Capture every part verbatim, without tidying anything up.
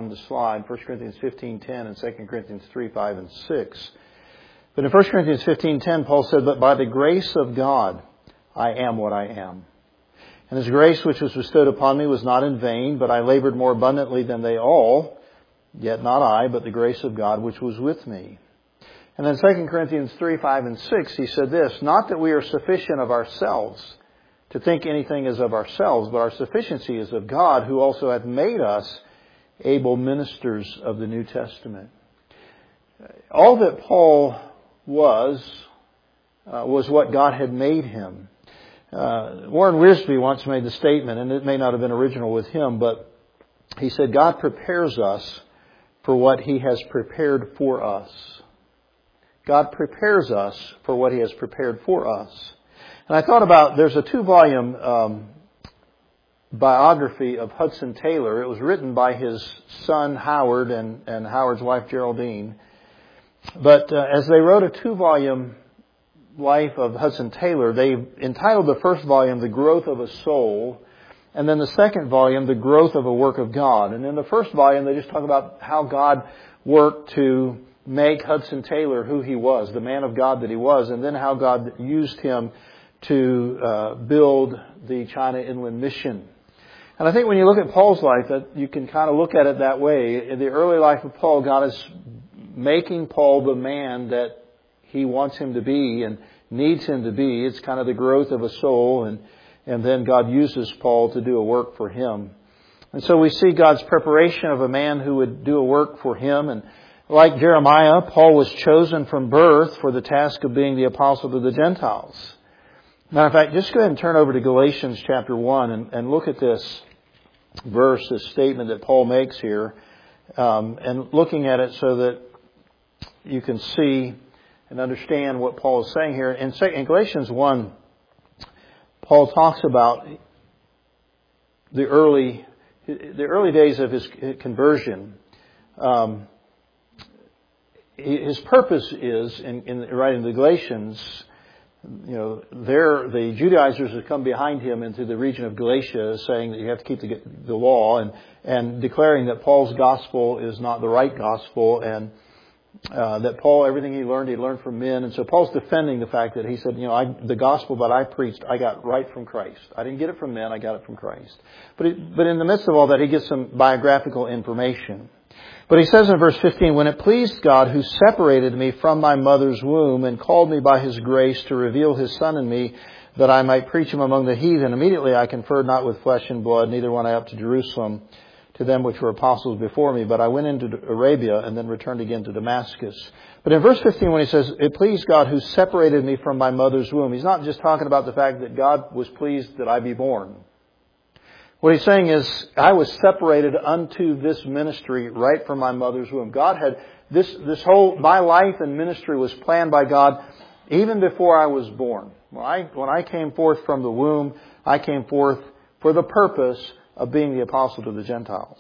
on the slide, First Corinthians fifteen ten and Second Corinthians three five and six. But in First Corinthians fifteen ten, Paul said, "But by the grace of God, I am what I am. And His grace which was bestowed upon me was not in vain, but I labored more abundantly than they all. Yet not I, but the grace of God which was with me." And then Second Corinthians three five and six, he said this, "Not that we are sufficient of ourselves to think anything is of ourselves, but our sufficiency is of God, who also hath made us able ministers of the New Testament." All that Paul was, uh, was what God had made him. Uh, Warren Wiersbe once made the statement, and it may not have been original with him, but he said, God prepares us for what He has prepared for us. God prepares us for what He has prepared for us. And I thought about, there's a two-volume um, biography of Hudson Taylor. It was written by his son Howard and, and Howard's wife Geraldine. But uh, as they wrote a two-volume life of Hudson Taylor, they entitled the first volume, "The Growth of a Soul," and then the second volume, "The Growth of a Work of God." And in the first volume, they just talk about how God worked to make Hudson Taylor who he was, the man of God that he was, and then how God used him to uh, build the China Inland Mission. And I think when you look at Paul's life, that you can kind of look at it that way. In the early life of Paul, God is making Paul the man that He wants him to be and needs him to be. It's kind of the growth of a soul, and and then God uses Paul to do a work for Him. And so we see God's preparation of a man who would do a work for Him. And like Jeremiah, Paul was chosen from birth for the task of being the apostle to the Gentiles. Matter of fact, just go ahead and turn over to Galatians chapter one and, and look at this verse, this statement that Paul makes here, um, and looking at it so that you can see and understand what Paul is saying here. In, in Galatians one, Paul talks about the early the early days of his conversion. Um, his purpose is, in, in writing the Galatians, you know, there the Judaizers have come behind him into the region of Galatia, saying that you have to keep the, the law, and and declaring that Paul's gospel is not the right gospel, and Uh, that Paul, everything he learned, he learned from men. And so Paul's defending the fact that he said, you know, I, the gospel that I preached, I got right from Christ. I didn't get it from men, I got it from Christ. But it, but in the midst of all that, he gets some biographical information. But he says in verse fifteen, "When it pleased God, who separated me from my mother's womb and called me by His grace to reveal His Son in me, that I might preach Him among the heathen, immediately I conferred not with flesh and blood, neither went I up to Jerusalem to them which were apostles before me, but I went into Arabia and then returned again to Damascus." But in verse fifteen, when he says, "It pleased God who separated me from my mother's womb," he's not just talking about the fact that God was pleased that I be born. What he's saying is, I was separated unto this ministry right from my mother's womb. God had, this, this whole, my life and ministry was planned by God even before I was born. When I, when I came forth from the womb, I came forth for the purpose of being the apostle to the Gentiles.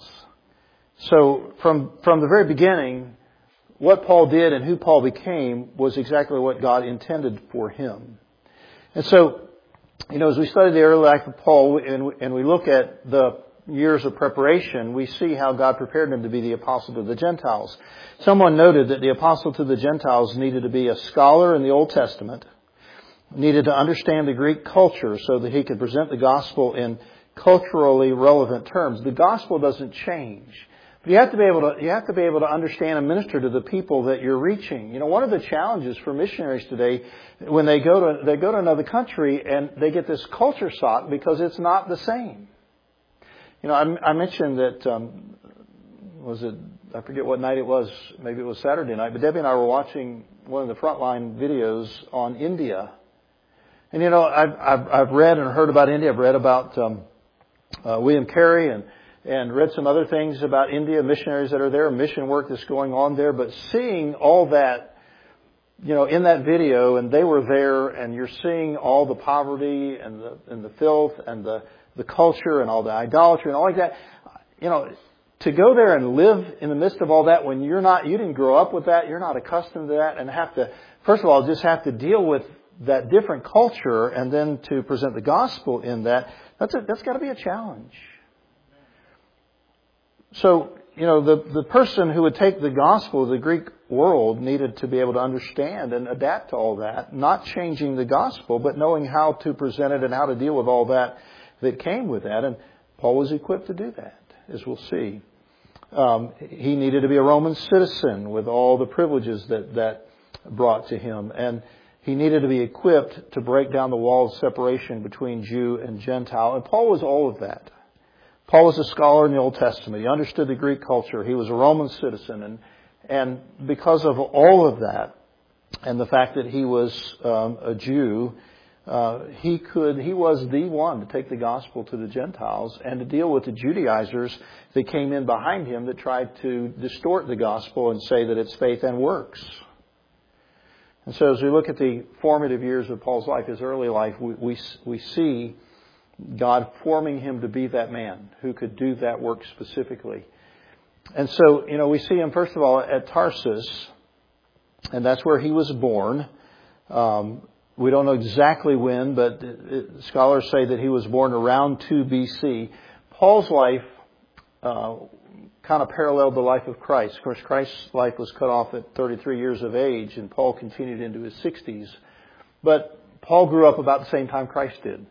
So from from the very beginning, what Paul did and who Paul became was exactly what God intended for him. And so, you know, as we study the early life of Paul and, and we look at the years of preparation, we see how God prepared him to be the apostle to the Gentiles. Someone noted that the apostle to the Gentiles needed to be a scholar in the Old Testament, needed to understand the Greek culture so that he could present the gospel in culturally relevant terms. The gospel doesn't change, but you have to be able to you have to be able to understand and minister to the people that you're reaching. You know, one of the challenges for missionaries today, when they go to they go to another country and they get this culture shock because it's not the same. You know, I, I mentioned that um, was it I forget what night it was, maybe it was Saturday night, but Debbie and I were watching one of the frontline videos on India, and you know, I've I've, I've read and heard about India. I've read about um, Uh, William Carey and, and read some other things about India, missionaries that are there, mission work that's going on there. But seeing all that, you know, in that video, and they were there, and you're seeing all the poverty and the and the filth and the, the culture and all the idolatry and all like that. You know, to go there and live in the midst of all that when you're not, you didn't grow up with that, you're not accustomed to that, and have to, first of all, just have to deal with that different culture, and then to present the gospel in that. That's a, that's got to be a challenge. So you know, the, the person who would take the gospel of the Greek world needed to be able to understand and adapt to all that, not changing the gospel, but knowing how to present it and how to deal with all that that came with that. And Paul was equipped to do that, as we'll see. Um, he needed to be a Roman citizen with all the privileges that that brought to him. And he needed to be equipped to break down the wall of separation between Jew and Gentile. And Paul was all of that. Paul was a scholar in the Old Testament. He understood the Greek culture. He was a Roman citizen. And and because of all of that, and the fact that he was um, a Jew, uh, he could he was the one to take the gospel to the Gentiles and to deal with the Judaizers that came in behind him that tried to distort the gospel and say that it's faith and works. And so as we look at the formative years of Paul's life, his early life, we we, we see God forming him to be that man who could do that work specifically. And so, you know, we see him, first of all, at Tarsus, and that's where he was born. Um, we don't know exactly when, but it, it, scholars say that he was born around two B C. Paul's life uh, kind of paralleled the life of Christ. Of course, Christ's life was cut off at thirty-three years of age, and Paul continued into his sixties. But Paul grew up about the same time Christ did.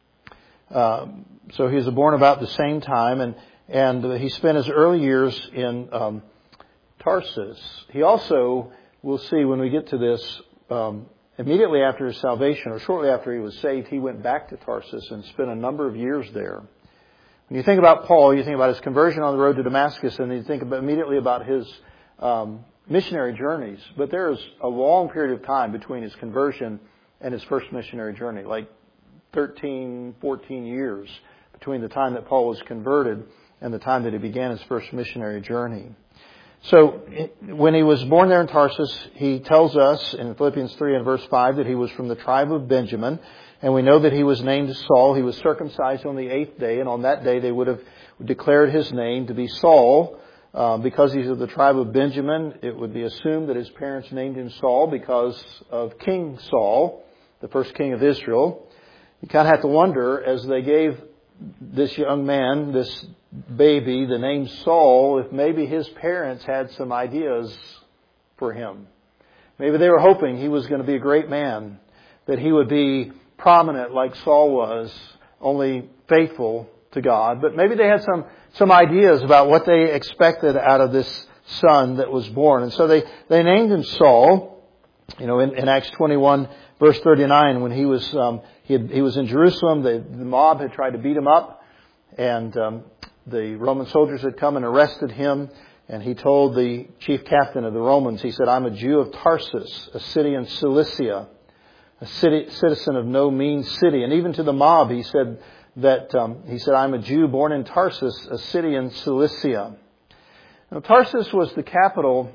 Um, so he was born about the same time, and and he spent his early years in um, Tarsus. He also, we'll see when we get to this, um, immediately after his salvation, or shortly after he was saved, he went back to Tarsus and spent a number of years there. When you think about Paul, you think about his conversion on the road to Damascus, and you think about, immediately about his um, missionary journeys. But there is a long period of time between his conversion and his first missionary journey, like thirteen, fourteen years between the time that Paul was converted and the time that he began his first missionary journey. So when he was born there in Tarsus, he tells us in Philippians three and verse five that he was from the tribe of Benjamin. And we know that he was named Saul. He was circumcised on the eighth day. And on that day they would have declared his name to be Saul. Uh, because he's of the tribe of Benjamin, it would be assumed that his parents named him Saul because of King Saul, the first king of Israel. You kind of have to wonder, as they gave this young man, this baby, the name Saul, if maybe his parents had some ideas for him. Maybe they were hoping he was going to be a great man, that he would be prominent like Saul was, only faithful to God. But maybe they had some, some ideas about what they expected out of this son that was born. And so they, they named him Saul. You know, in, in Acts twenty-one, verse thirty-nine, when he was um, he, had, he was in Jerusalem, the, the mob had tried to beat him up, and um, the Roman soldiers had come and arrested him. And he told the chief captain of the Romans, he said, "I'm a Jew of Tarsus, a city in Cilicia, a city, citizen of no mean city." And even to the mob, he said that um, he said, "I'm a Jew born in Tarsus, a city in Cilicia." Now, Tarsus was the capital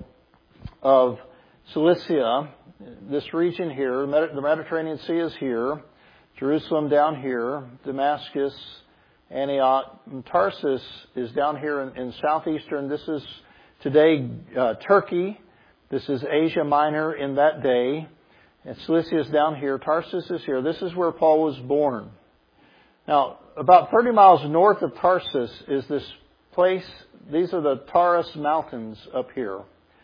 of Cilicia. This region here, the Mediterranean Sea is here, Jerusalem down here, Damascus, Antioch, and Tarsus is down here in, in southeastern. This is today uh, Turkey. This is Asia Minor in that day. And Cilicia is down here. Tarsus is here. This is where Paul was born. Now, about thirty miles north of Tarsus is this place. These are the Taurus Mountains up here.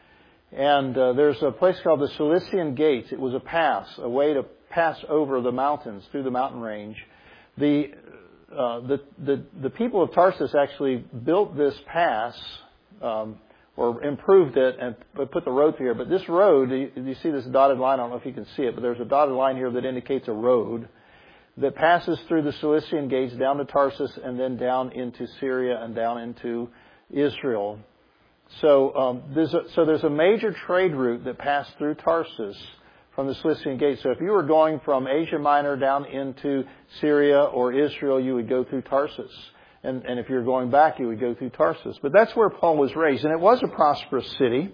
And uh, there's a place called the Cilician Gates. It was a pass, a way to pass over the mountains, through the mountain range. The uh, the, the the people of Tarsus actually built this pass, um, or improved it and put the road through here. But this road, you, you see this dotted line, I don't know if you can see it, but there's a dotted line here that indicates a road that passes through the Cilician Gates down to Tarsus and then down into Syria and down into Israel. So, um, there's a, so there's a major trade route that passed through Tarsus from the Cilician Gate. So if you were going from Asia Minor down into Syria or Israel, you would go through Tarsus. And, and if you were going back, you would go through Tarsus. But that's where Paul was raised. And it was a prosperous city.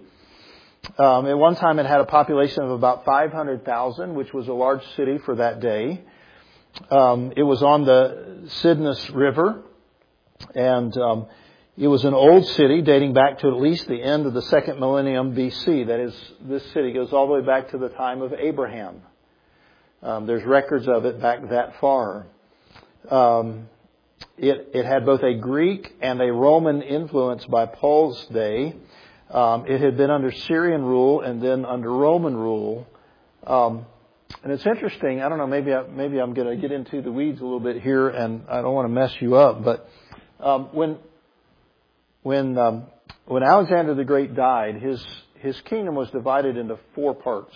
Um, at one time it had a population of about five hundred thousand, which was a large city for that day. Um, it was on the Cydnus River. And um, it was an old city dating back to at least the end of the second millennium B C. That is, this city goes all the way back to the time of Abraham. Um, there's records of it back that far. Um, it, it had both a Greek and a Roman influence by Paul's day. Um, it had been under Syrian rule and then under Roman rule. Um, and it's interesting. I don't know. Maybe I, maybe I'm going to get into the weeds a little bit here, and I don't want to mess you up. But um, when when um, when Alexander the Great died, his his kingdom was divided into four parts.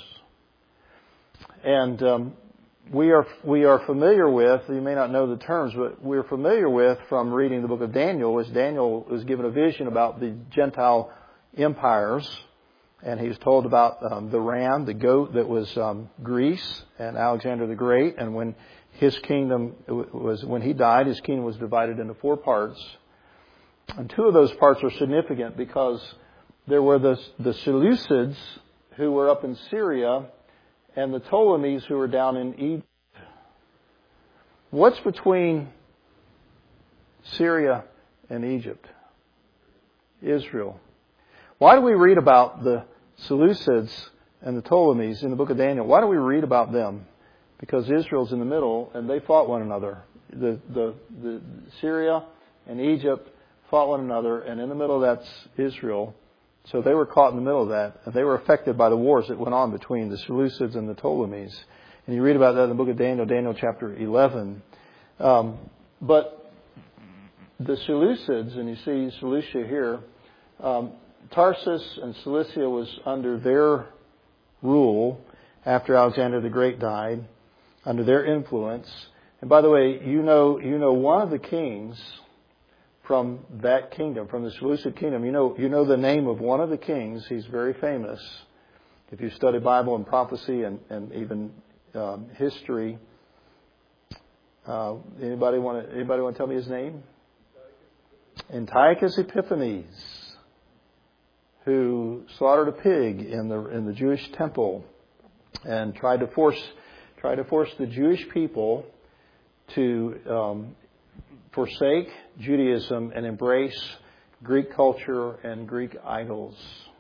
And um, we are we are familiar with, you may not know the terms, but we're familiar with from reading the book of Daniel, as Daniel was given a vision about the Gentile empires. And he was told about um, the ram, the goat that was um, Greece and Alexander the Great. And when his kingdom was, when he died, his kingdom was divided into four parts. And two of those parts are significant because there were the, the Seleucids who were up in Syria and the Ptolemies who were down in Egypt. What's between Syria and Egypt? Israel. Why do we read about the Seleucids and the Ptolemies in the book of Daniel? Why do we read about them? Because Israel's in the middle and they fought one another. The, the, the Syria and Egypt fought one another, and in the middle that's Israel. So they were caught in the middle of that, and they were affected by the wars that went on between the Seleucids and the Ptolemies. And you read about that in the book of Daniel, Daniel chapter eleven. Um, but the Seleucids, and you see Seleucia here, um, Tarsus and Cilicia was under their rule after Alexander the Great died, under their influence. And by the way, you know, you know one of the kings from that kingdom, from the Seleucid kingdom. You know, you know the name of one of the kings. He's very famous. If you study Bible and prophecy and, and even um, history, uh, anybody want to anybody want to tell me his name? Antiochus Epiphanes, who slaughtered a pig in the in the Jewish temple and tried to force tried to force the Jewish people to um, forsake Judaism and embrace Greek culture and Greek idols.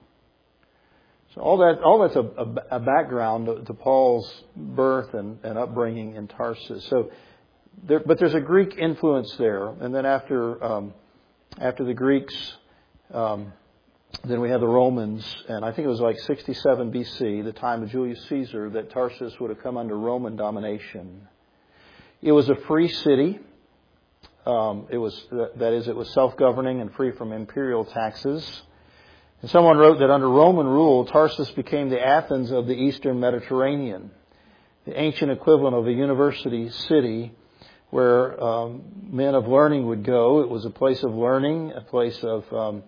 So all that all that's a, a, a background to, to Paul's birth and, and upbringing in Tarsus. So, there, but there's a Greek influence there, and then after um, after the Greeks. Um, Then we have the Romans, and I think it was like sixty-seven B C, the time of Julius Caesar, that Tarsus would have come under Roman domination. It was a free city. Um, it was, that is, it was self-governing and free from imperial taxes. And someone wrote that under Roman rule, Tarsus became the Athens of the Eastern Mediterranean, the ancient equivalent of a university city where um, men of learning would go. It was a place of learning, a place of um,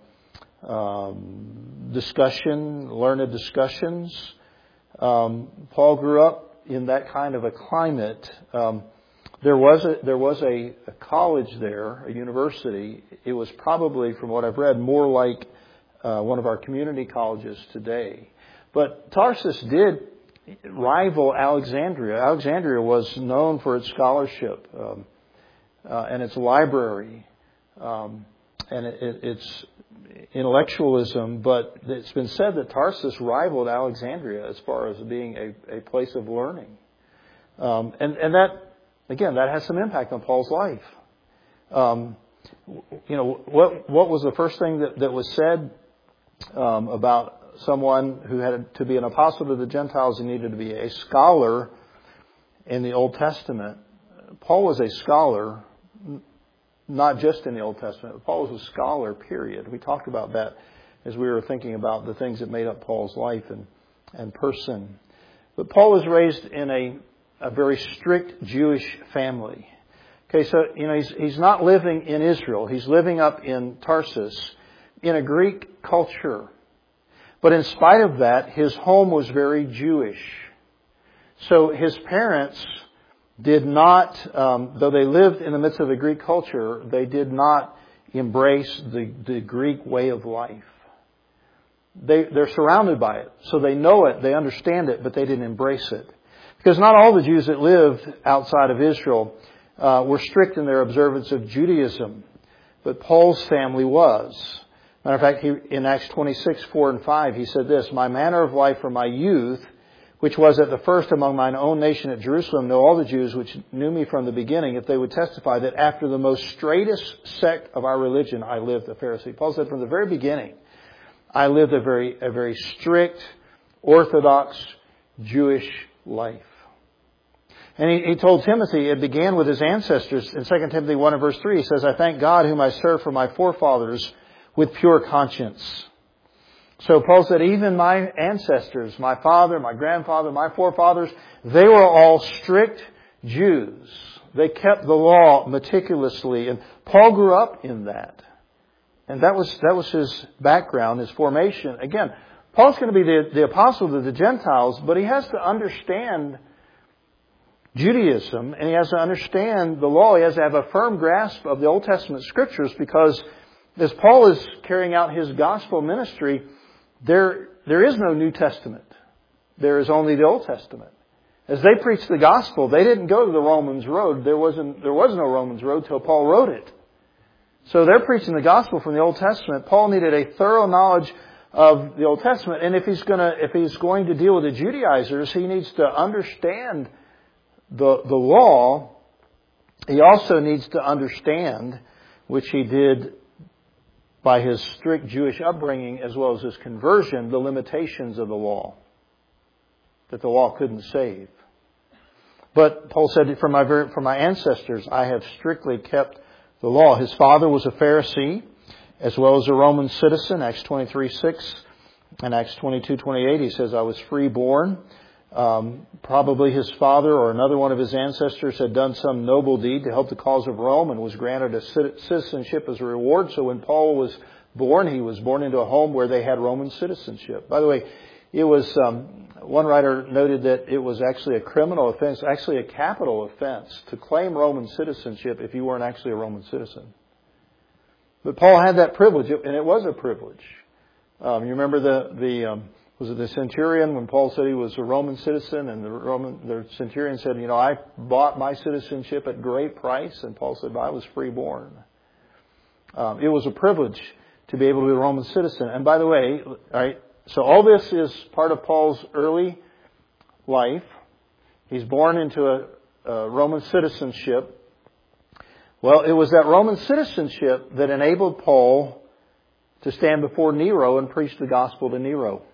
Um, discussion, learned discussions. Um, Paul grew up in that kind of a climate. Um, there was a there was a, a college there, a university. It was probably, from what I've read, more like uh, one of our community colleges today. But Tarsus did rival Alexandria. Alexandria was known for its scholarship um, uh, and its library, um, and it, it, its intellectualism, but it's been said that Tarsus rivaled Alexandria as far as being a, a place of learning. Um, and, and that, again, that has some impact on Paul's life. Um, you know, what what was the first thing that, that was said um, about someone who had to be an apostle to the Gentiles? He needed to be a scholar in the Old Testament. Paul was a scholar, not just in the Old Testament. Paul was a scholar, period. We talked about that as we were thinking about the things that made up Paul's life and, and person. But Paul was raised in a, a very strict Jewish family. Okay, so, you know, he's, he's not living in Israel. He's living up in Tarsus in a Greek culture. But in spite of that, his home was very Jewish. So his parents did not, um, though they lived in the midst of a Greek culture, they did not embrace the, the Greek way of life. They, they're surrounded by it. So they know it, they understand it, but they didn't embrace it. Because not all the Jews that lived outside of Israel uh, were strict in their observance of Judaism. But Paul's family was. Matter of fact, he, in Acts twenty-six, four and five, he said this, "My manner of life from my youth, which was at the first among mine own nation at Jerusalem, know all the Jews which knew me from the beginning, if they would testify that after the most straightest sect of our religion I lived a Pharisee. Paul said from the very beginning, I lived a very, a very strict, orthodox, Jewish life. And he, he told Timothy, it began with his ancestors. In Second Timothy one and verse three, he says, I thank God whom I serve for my forefathers with pure conscience. So Paul said, even my ancestors, my father, my grandfather, my forefathers, they were all strict Jews. They kept the law meticulously. And Paul grew up in that. And that was, that was his background, his formation. Again, Paul's going to be the, the apostle to the Gentiles, but he has to understand Judaism and he has to understand the law. He has to have a firm grasp of the Old Testament scriptures because as Paul is carrying out his gospel ministry, There, there is no New Testament. There is only the Old Testament. As they preached the gospel, they didn't go to the Romans road. There wasn't, there was no Romans road till Paul wrote it. So they're preaching the gospel from the Old Testament. Paul needed a thorough knowledge of the Old Testament. And if he's gonna, if he's going to deal with the Judaizers, he needs to understand the, the law. He also needs to understand, which he did by his strict Jewish upbringing as well as his conversion, the limitations of the law. That the law couldn't save. But Paul said, from my, from my ancestors, I have strictly kept the law. His father was a Pharisee as well as a Roman citizen. Acts twenty-three six and Acts twenty-two twenty-eight, he says, I was freeborn. Um, probably his father or another one of his ancestors had done some noble deed to help the cause of Rome and was granted a citizenship as a reward. So when Paul was born, he was born into a home where they had Roman citizenship. By the way, it was, um, one writer noted that it was actually a criminal offense, actually a capital offense to claim Roman citizenship if you weren't actually a Roman citizen. But Paul had that privilege, and it was a privilege. Um, you remember the, the, um, was it the centurion when Paul said he was a Roman citizen and the Roman, the centurion said, you know, I bought my citizenship at great price. And Paul said, well, I was freeborn. Um, it was a privilege to be able to be a Roman citizen. And by the way, all right, so all this is part of Paul's early life. He's born into a, a Roman citizenship. Well, it was that Roman citizenship that enabled Paul to stand before Nero and preach the gospel to Nero.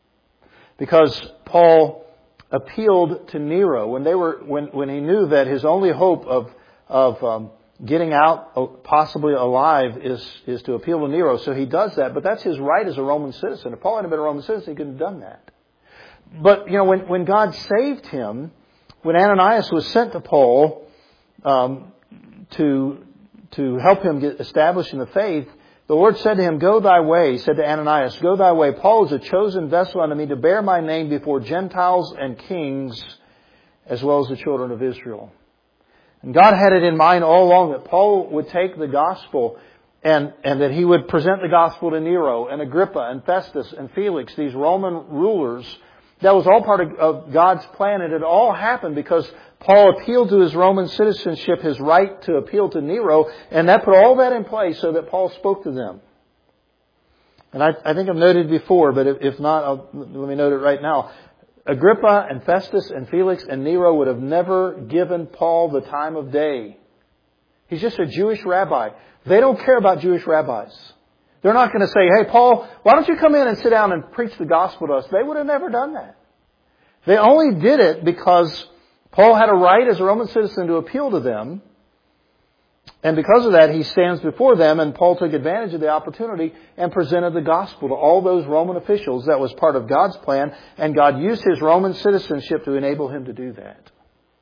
Because Paul appealed to Nero when they were when when he knew that his only hope of of um, getting out possibly alive is is to appeal to Nero. So he does that, but that's his right as a Roman citizen. If Paul hadn't been a Roman citizen, he couldn't have done that. But you know, when when God saved him, when Ananias was sent to Paul um, to to help him get established in the faith, the Lord said to him, go thy way, he said to Ananias, go thy way. Paul is a chosen vessel unto me to bear my name before Gentiles and kings, as well as the children of Israel. And God had it in mind all along that Paul would take the gospel and, and that he would present the gospel to Nero and Agrippa and Festus and Felix, these Roman rulers. That was all part of, of God's plan. And it all happened because Paul appealed to his Roman citizenship, his right to appeal to Nero, and that put all that in place so that Paul spoke to them. And I, I think I've noted before, but if, if not, I'll, let me note it right now. Agrippa and Festus and Felix and Nero would have never given Paul the time of day. He's just a Jewish rabbi. They don't care about Jewish rabbis. They're not going to say, hey, Paul, why don't you come in and sit down and preach the gospel to us? They would have never done that. They only did it because Paul had a right as a Roman citizen to appeal to them. And because of that, he stands before them, and Paul took advantage of the opportunity and presented the gospel to all those Roman officials. That was part of God's plan, and God used his Roman citizenship to enable him to do that.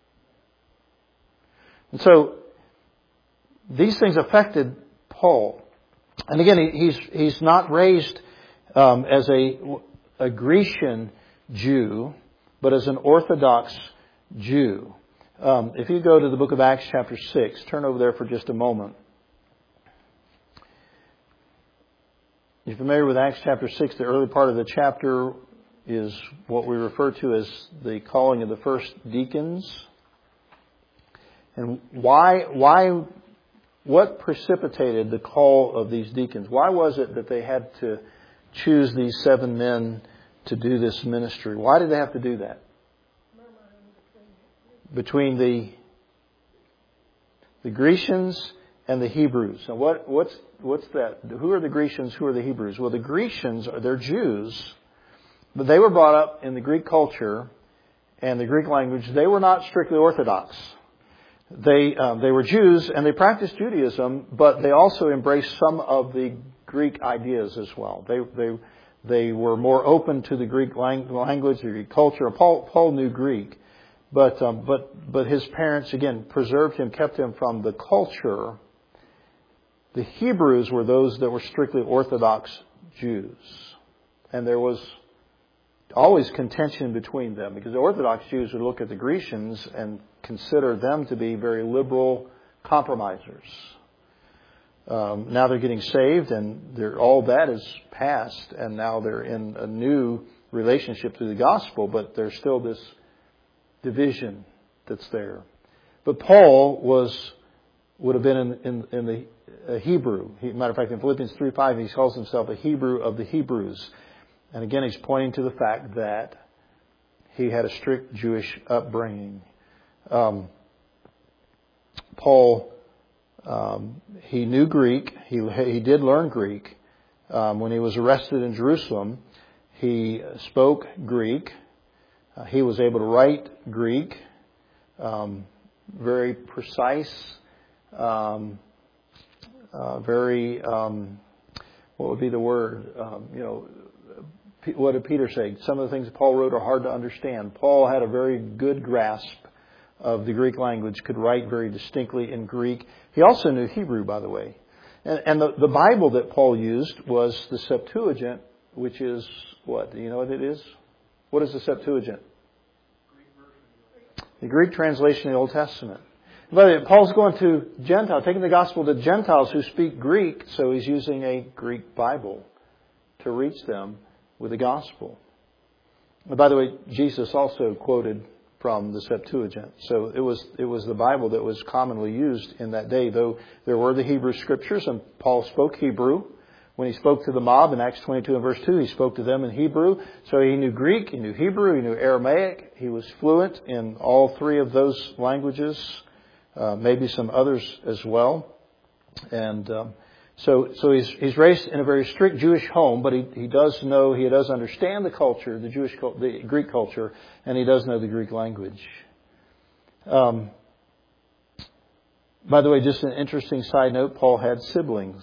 And so, these things affected Paul. And again, he's he's not raised um, as a, a Grecian Jew, but as an Orthodox Jew. Um, if you go to the book of Acts chapter six, turn over there for just a moment. You're familiar with Acts chapter six. The early part of the chapter is what we refer to as the calling of the first deacons. And why, why, what precipitated the call of these deacons? Why was it that they had to choose these seven men to do this ministry? Why did they have to do that? between the the Grecians and the Hebrews. And what, what's, what's that? Who are the Grecians? Who are the Hebrews? Well, the Grecians, they're Jews, but they were brought up in the Greek culture and the Greek language. They were not strictly Orthodox. They, um, they were Jews and they practiced Judaism, but they also embraced some of the Greek ideas as well. They, they, they were more open to the Greek language, the Greek culture. Paul, Paul knew Greek. But, um, but, but his parents, again, preserved him, kept him from the culture. The Hebrews were those that were strictly Orthodox Jews. And there was always contention between them because the Orthodox Jews would look at the Grecians and consider them to be very liberal compromisers. Um, now they're getting saved and they're, all that is past and now they're in a new relationship through the gospel, but there's still this division that's there. But Paul was would have been in, in, in the a Hebrew. He, matter of fact, in Philippians three five, he calls himself a Hebrew of the Hebrews. And again, he's pointing to the fact that he had a strict Jewish upbringing. Um, Paul, um, he knew Greek. He he did learn Greek. Um, when he was arrested in Jerusalem, he spoke Greek. Uh, he was able to write Greek, um, very precise, um, uh, very, um, what would be the word? Um, you know, what did Peter say? Some of the things that Paul wrote are hard to understand. Paul had a very good grasp of the Greek language, could write very distinctly in Greek. He also knew Hebrew, by the way. And, and the, the Bible that Paul used was the Septuagint, which is what? Do you know what it is? What is the Septuagint? The Greek translation of the Old Testament. But Paul's going to Gentiles, taking the gospel to Gentiles who speak Greek, so he's using a Greek Bible to reach them with the gospel. And by the way, Jesus also quoted from the Septuagint. So it was it was the Bible that was commonly used in that day, though there were the Hebrew scriptures, and Paul spoke Hebrew. When he spoke to the mob in Acts twenty-two and verse two, he spoke to them in Hebrew. So he knew Greek, he knew Hebrew, he knew Aramaic. He was fluent in all three of those languages, uh, maybe some others as well. And um, so so he's he's raised in a very strict Jewish home, but he, he does know, he does understand the culture, the Jewish, the Greek culture, and he does know the Greek language. Um, by the way, just an interesting side note, Paul had siblings.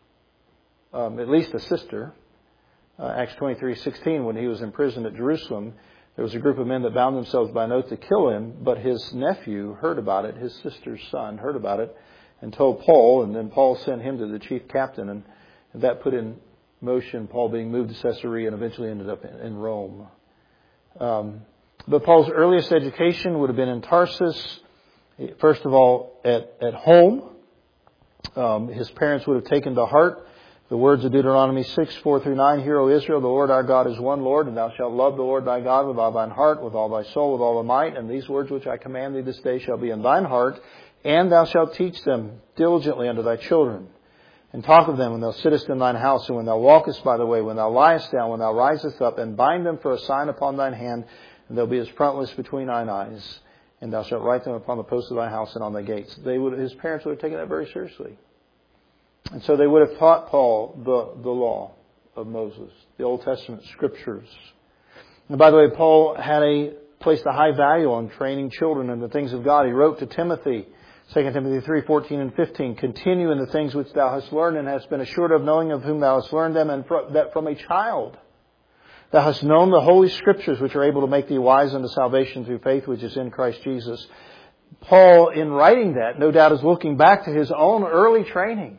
Um, at least a sister. Uh, Acts twenty-three sixteen, when he was in prison at Jerusalem, there was a group of men that bound themselves by an oath to kill him, but his nephew heard about it, his sister's son heard about it, and told Paul, and then Paul sent him to the chief captain, and, and that put in motion Paul being moved to Caesarea and eventually ended up in, in Rome. Um, but Paul's earliest education would have been in Tarsus, first of all at, at home. Um, his parents would have taken to heart the words of Deuteronomy six, four through nine, Hear, O Israel, the Lord our God is one Lord, and thou shalt love the Lord thy God with all thine heart, with all thy soul, with all thy might. And these words which I command thee this day shall be in thine heart, and thou shalt teach them diligently unto thy children. And talk of them when thou sittest in thine house, and when thou walkest by the way, when thou liest down, when thou risest up, and bind them for a sign upon thine hand, and they'll be as frontlets between thine eyes. And thou shalt write them upon the posts of thy house and on thy gates. They would, his parents would have taken that very seriously. And so they would have taught Paul the, the law of Moses, the Old Testament scriptures. And by the way, Paul had a placed a high value on training children in the things of God. He wrote to Timothy, Second Timothy three, fourteen and fifteen, Continue in the things which thou hast learned and hast been assured of, knowing of whom thou hast learned them, and that from a child thou hast known the holy scriptures, which are able to make thee wise unto salvation through faith which is in Christ Jesus. Paul, in writing that, no doubt is looking back to his own early training.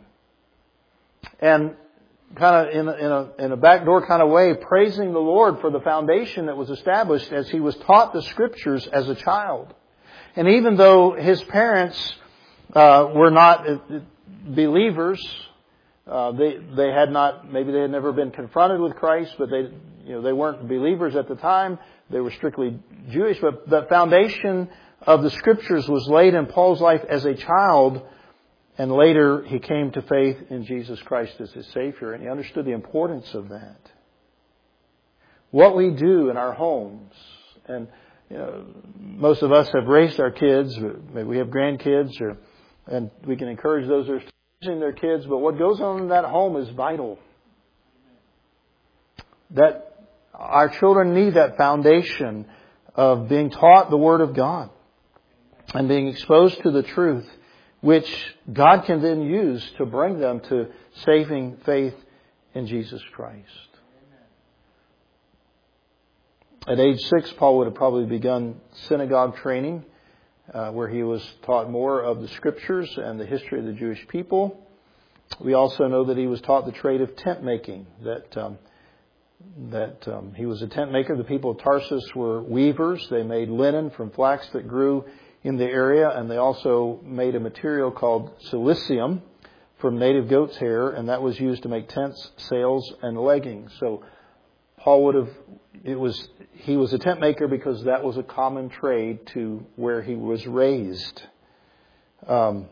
And kind of in a, in a, in a backdoor kind of way, praising the Lord for the foundation that was established as he was taught the Scriptures as a child. And even though his parents uh, were not believers, uh, they they had not maybe they had never been confronted with Christ, but they you know they weren't believers at the time. They were strictly Jewish. But the foundation of the Scriptures was laid in Paul's life as a child. And later, he came to faith in Jesus Christ as his Savior, and he understood the importance of that. What we do in our homes, and you know, most of us have raised our kids. Maybe we have grandkids, or and we can encourage those who are raising their kids. But what goes on in that home is vital. That our children need that foundation of being taught the Word of God and being exposed to the truth, which God can then use to bring them to saving faith in Jesus Christ. At age six, Paul would have probably begun synagogue training, uh, where he was taught more of the Scriptures and the history of the Jewish people. We also know that he was taught the trade of tent making, that um, that um, he was a tent maker. The people of Tarsus were weavers. They made linen from flax that grew in the area, and they also made a material called silicium from native goat's hair, and that was used to make tents, sails, and leggings. So Paul would have, it was, he was a tent maker because that was a common trade to where he was raised. Um,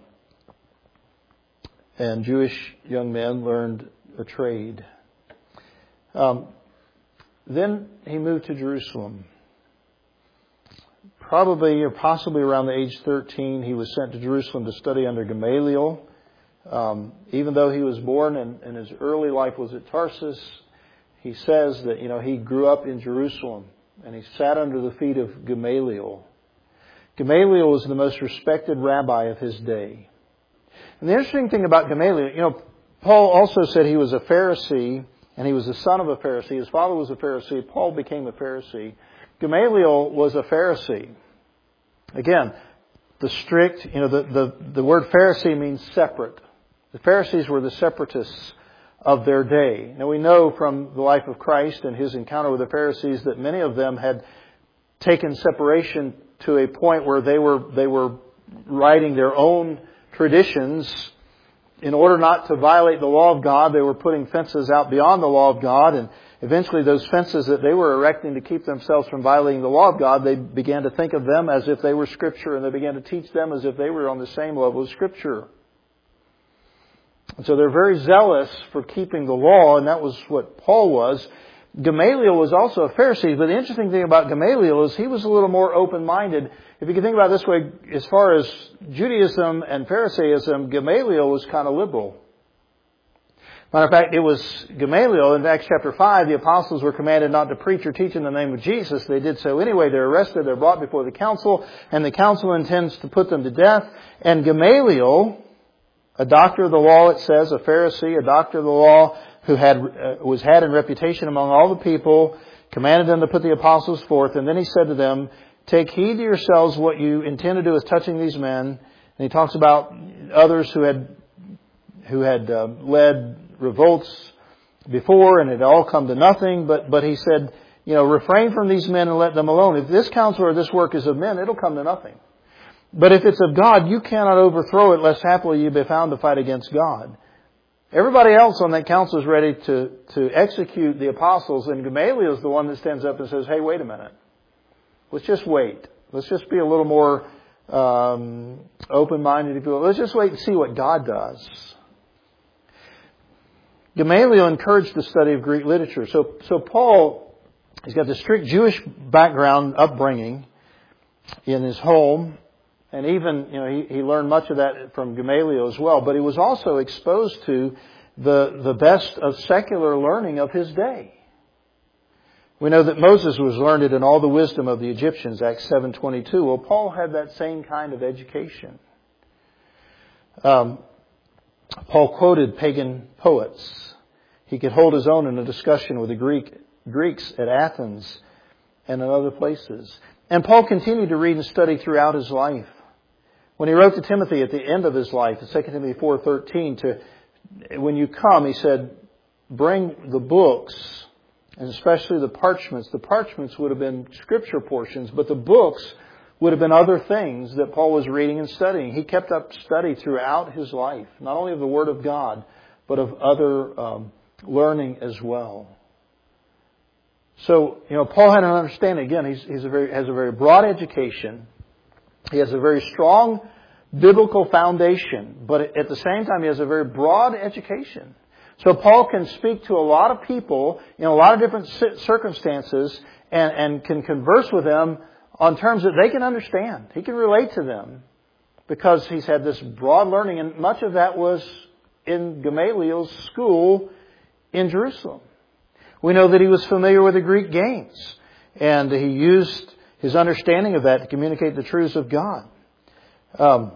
and Jewish young men learned a trade. Um, then he moved to Jerusalem. Probably or possibly around the age thirteen, he was sent to Jerusalem to study under Gamaliel. Um, even though he was born and, and his early life was at Tarsus, he says that, you know, he grew up in Jerusalem and he sat under the feet of Gamaliel. Gamaliel was the most respected rabbi of his day. And the interesting thing about Gamaliel, you know, Paul also said he was a Pharisee and he was the son of a Pharisee. His father was a Pharisee. Paul became a Pharisee. Gamaliel was a Pharisee. Again, the strict, you know, the, the, the word Pharisee means separate. The Pharisees were the separatists of their day. Now we know from the life of Christ and his encounter with the Pharisees that many of them had taken separation to a point where they were they were writing their own traditions. In order not to violate the law of God, they were putting fences out beyond the law of God, and eventually those fences that they were erecting to keep themselves from violating the law of God, they began to think of them as if they were Scripture, and they began to teach them as if they were on the same level as Scripture. And so they're very zealous for keeping the law, and that was what Paul was. Gamaliel was also a Pharisee, but the interesting thing about Gamaliel is he was a little more open-minded. If you can think about it this way, as far as Judaism and Pharisaism, Gamaliel was kind of liberal. Matter of fact, it was Gamaliel in Acts chapter five, the apostles were commanded not to preach or teach in the name of Jesus. They did so anyway. They're arrested, they're brought before the council, and the council intends to put them to death. And Gamaliel, a doctor of the law, it says, a Pharisee, a doctor of the law, who had uh, was had in reputation among all the people, commanded them to put the apostles forth. And then he said to them, take heed to yourselves what you intend to do as touching these men. And he talks about others who had who had uh, led revolts before, and it had all come to nothing. But but he said, you know, refrain from these men and let them alone. If this counsel or this work is of men, it'll come to nothing. But if it's of God, you cannot overthrow it, lest happily you be found to fight against God. Everybody else on that council is ready to, to execute the apostles, and Gamaliel is the one that stands up and says, hey, wait a minute. Let's just wait. Let's just be a little more um, open-minded, if you will. Let's just wait and see what God does. Gamaliel encouraged the study of Greek literature. So, so Paul, he's got the strict Jewish background upbringing in his home. And even, you know, he, he learned much of that from Gamaliel as well. But he was also exposed to the, the best of secular learning of his day. We know that Moses was learned in all the wisdom of the Egyptians, Acts seven twenty-two. Well, Paul had that same kind of education. Um, Paul quoted pagan poets. He could hold his own in a discussion with the Greek Greeks at Athens and in other places. And Paul continued to read and study throughout his life. When he wrote to Timothy at the end of his life, in Second Timothy four thirteen, to when you come, he said, bring the books, and especially the parchments. The parchments would have been scripture portions, but the books would have been other things that Paul was reading and studying. He kept up study throughout his life, not only of the Word of God, but of other um, learning as well. So, you know, Paul had an understanding. Again, he's, he's a very, has a very broad education. He has a very strong biblical foundation, but at the same time, he has a very broad education. So Paul can speak to a lot of people in a lot of different circumstances and, and can converse with them on terms that they can understand. He can relate to them because he's had this broad learning, and much of that was in Gamaliel's school in Jerusalem. We know that he was familiar with the Greek games, and he used his understanding of that to communicate the truths of God. Um,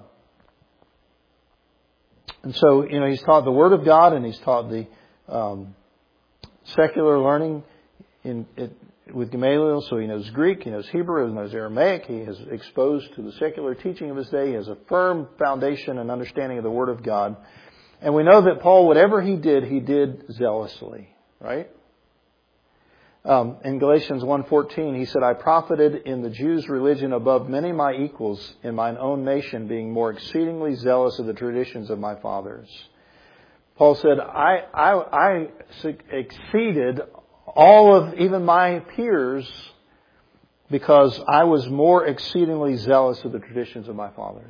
and so, you know, he's taught the Word of God, and he's taught the um, secular learning in, in with Gamaliel. So he knows Greek, he knows Hebrew, he knows Aramaic. He is exposed to the secular teaching of his day. He has a firm foundation and understanding of the Word of God. And we know that Paul, whatever he did, he did zealously, right? Um, in Galatians one fourteen, he said, I profited in the Jews' religion above many of my equals in mine own nation, being more exceedingly zealous of the traditions of my fathers. Paul said, I, I, I exceeded all of even my peers because I was more exceedingly zealous of the traditions of my fathers.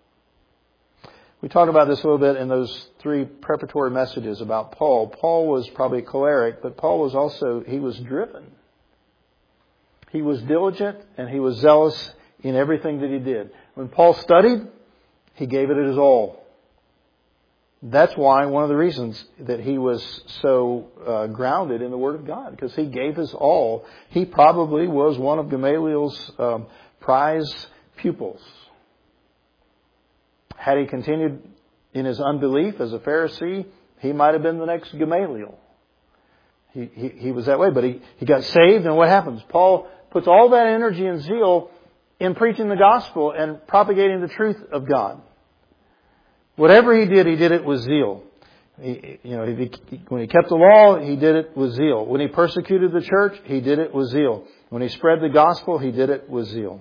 We talked about this a little bit in those three preparatory messages about Paul. Paul was probably choleric, but Paul was also, he was driven. He was diligent and he was zealous in everything that he did. When Paul studied, he gave it his all. That's why, one of the reasons that he was so uh, grounded in the Word of God, because he gave his all. He probably was one of Gamaliel's um, prize pupils. Had he continued in his unbelief as a Pharisee, he might have been the next Gamaliel. He, he, he was that way, but he, he got saved, and what happens? Paul puts all that energy and zeal in preaching the gospel and propagating the truth of God. Whatever he did, he did it with zeal. He, you know, he, when he kept the law, he did it with zeal. When he persecuted the church, he did it with zeal. When he spread the gospel, he did it with zeal.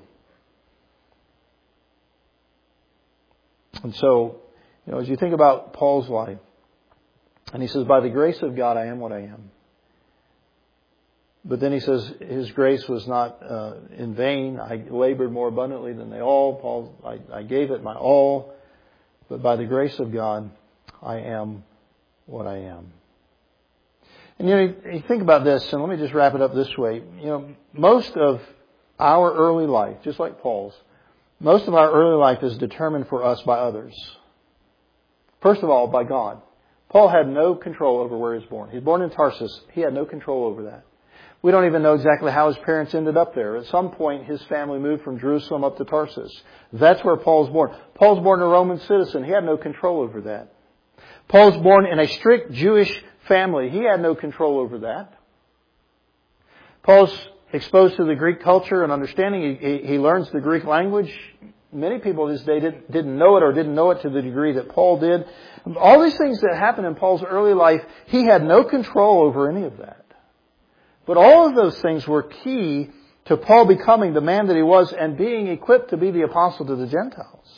And so, you know, as you think about Paul's life, and he says, by the grace of God, I am what I am. But then he says, his grace was not uh, in vain. I labored more abundantly than they all. Paul, I, I gave it my all. But by the grace of God, I am what I am. And you know, you think about this, and let me just wrap it up this way. You know, most of our early life, just like Paul's, most of our early life is determined for us by others. First of all, by God. Paul had no control over where he was born. He was born in Tarsus. He had no control over that. We don't even know exactly how his parents ended up there. At some point, his family moved from Jerusalem up to Tarsus. That's where Paul's born. Paul's born a Roman citizen. He had no control over that. Paul's born in a strict Jewish family. He had no control over that. Paul's exposed to the Greek culture and understanding. He, he, he learns the Greek language. Many people this day didn't, didn't know it or didn't know it to the degree that Paul did. All these things that happened in Paul's early life, he had no control over any of that. But all of those things were key to Paul becoming the man that he was and being equipped to be the apostle to the Gentiles.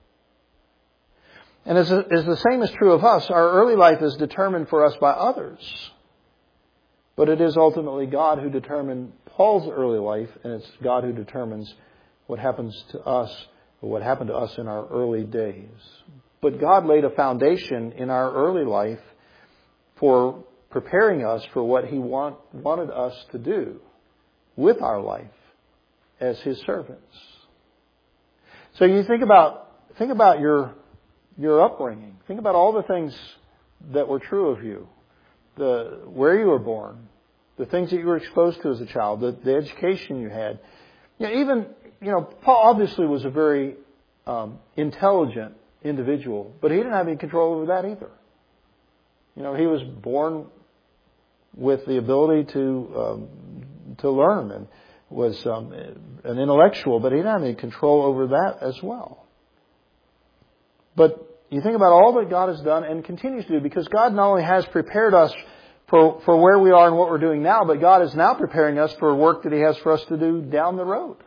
And as, as the same is true of us, our early life is determined for us by others. But it is ultimately God who determined Paul's early life, and it's God who determines what happens to us, or what happened to us in our early days. But God laid a foundation in our early life for preparing us for what He want, wanted us to do with our life as His servants. So you think about think about your your upbringing. Think about all the things that were true of you, the where you were born, the things that you were exposed to as a child, the, the education you had. You know, even you know, Paul obviously was a very um, intelligent individual, but he didn't have any control over that either. You know, he was born with the ability to um, to learn and was um, an intellectual, but he didn't have any control over that as well. But you think about all that God has done and continues to do, because God not only has prepared us for, for where we are and what we're doing now, but God is now preparing us for work that He has for us to do down the road.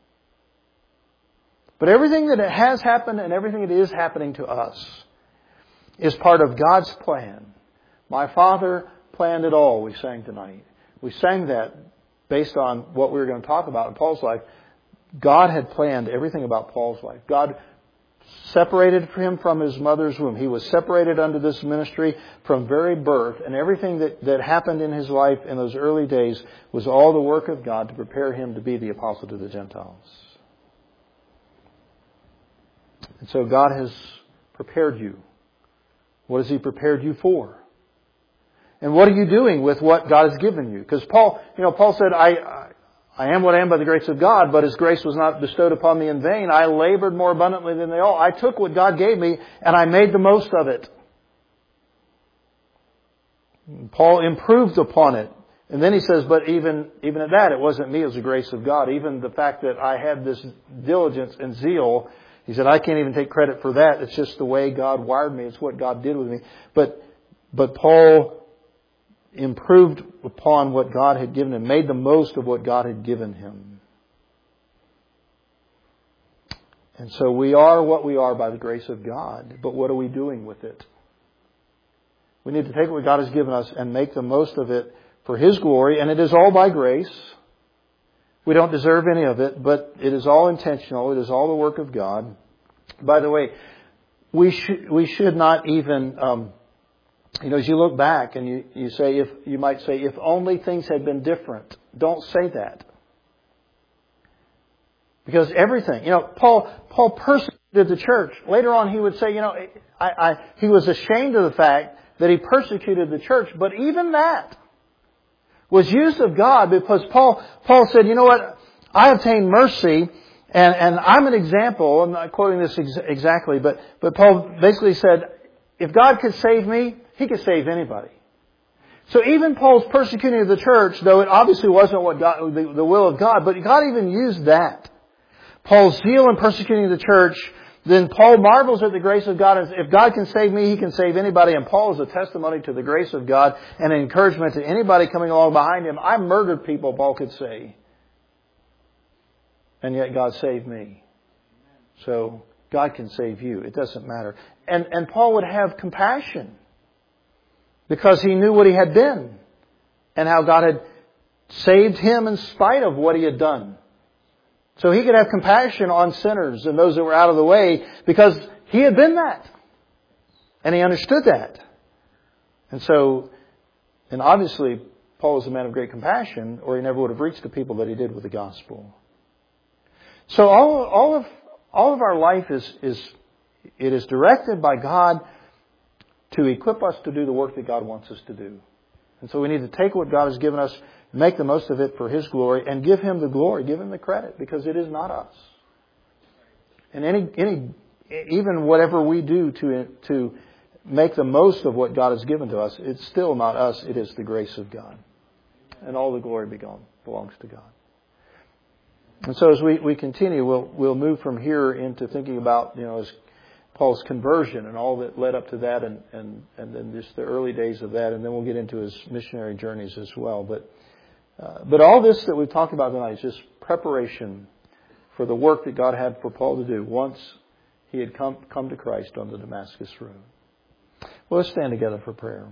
But everything that has happened and everything that is happening to us is part of God's plan. My Father planned it all, we sang tonight. We sang that based on what we were going to talk about in Paul's life. God had planned everything about Paul's life. God separated him from his mother's womb. He was separated unto this ministry from very birth. And everything that, that happened in his life in those early days was all the work of God to prepare him to be the apostle to the Gentiles. And so God has prepared you. What has He prepared you for? And what are you doing with what God has given you? Because Paul, you know, Paul said, I, I am what I am by the grace of God, but His grace was not bestowed upon me in vain. I labored more abundantly than they all. I took what God gave me and I made the most of it. Paul improved upon it. And then he says, but even, even at that, it wasn't me, it was the grace of God. Even the fact that I had this diligence and zeal, he said, I can't even take credit for that. It's just the way God wired me. It's what God did with me. But, but Paul improved upon what God had given him, made the most of what God had given him. And so we are what we are by the grace of God. But what are we doing with it? We need to take what God has given us and make the most of it for His glory. And it is all by grace. We don't deserve any of it, but it is all intentional. It is all the work of God. By the way, we should, we should not even... Um, You know, as you look back and you, you say, if you might say, if only things had been different. Don't say that. Because everything, you know, Paul, Paul persecuted the church. Later on he would say, you know, I, I, he was ashamed of the fact that he persecuted the church. But even that was used of God because Paul, Paul said, you know what, I obtained mercy and, and I'm an example. I'm not quoting this ex- exactly, but, but Paul basically said, if God could save me, He could save anybody. So even Paul's persecuting of the church, though it obviously wasn't what God, the, the will of God, but God even used that. Paul's zeal in persecuting the church, then Paul marvels at the grace of God. If God can save me, He can save anybody. And Paul is a testimony to the grace of God and an encouragement to anybody coming along behind him. I murdered people, Paul could say. And yet God saved me. So God can save you. It doesn't matter. And, and Paul would have compassion because he knew what he had been and how God had saved him in spite of what he had done. So he could have compassion on sinners and those that were out of the way because he had been that. And he understood that. And so, and obviously Paul was a man of great compassion or he never would have reached the people that he did with the gospel. So all, all of, all of our life is, is, it is directed by God to equip us to do the work that God wants us to do. And so we need to take what God has given us, make the most of it for His glory, and give Him the glory, give Him the credit, because it is not us. And any, any, even whatever we do to, to make the most of what God has given to us, it's still not us, it is the grace of God. And all the glory belongs to God. And so as we, we continue, we'll, we'll move from here into thinking about, you know, as Paul's conversion and all that led up to that, and, and, and then just the early days of that, and then we'll get into his missionary journeys as well. But uh, but all this that we've talked about tonight is just preparation for the work that God had for Paul to do once he had come come to Christ on the Damascus road. Well, let's stand together for prayer.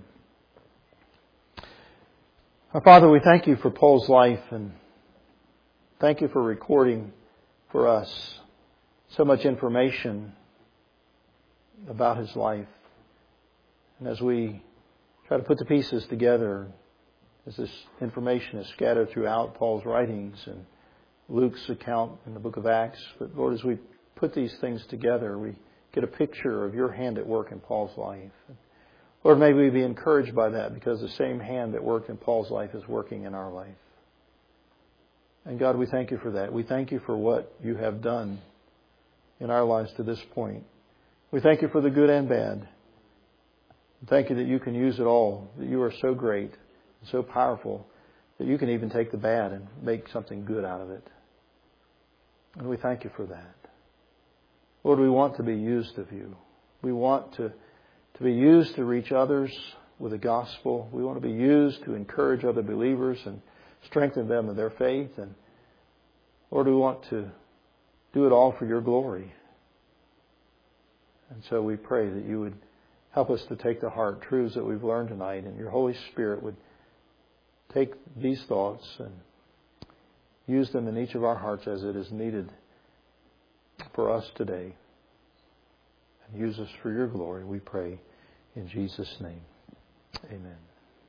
Our Father, we thank You for Paul's life, and thank You for recording for us so much information about his life. And as we try to put the pieces together, as this information is scattered throughout Paul's writings and Luke's account in the book of Acts, but Lord, as we put these things together, we get a picture of Your hand at work in Paul's life. Lord, may we be encouraged by that, because the same hand that worked in Paul's life is working in our life. And God, we thank You for that. We thank You for what You have done in our lives to this point. We thank You for the good and bad. Thank You that You can use it all, that You are so great and so powerful that You can even take the bad and make something good out of it. And we thank You for that. Lord, we want to be used of You. We want to, to be used to reach others with the gospel. We want to be used to encourage other believers and strengthen them in their faith. And Lord, we want to do it all for Your glory. And so we pray that You would help us to take to heart truths that we've learned tonight, and Your Holy Spirit would take these thoughts and use them in each of our hearts as it is needed for us today. Use us for your glory, we pray in Jesus' name. Amen.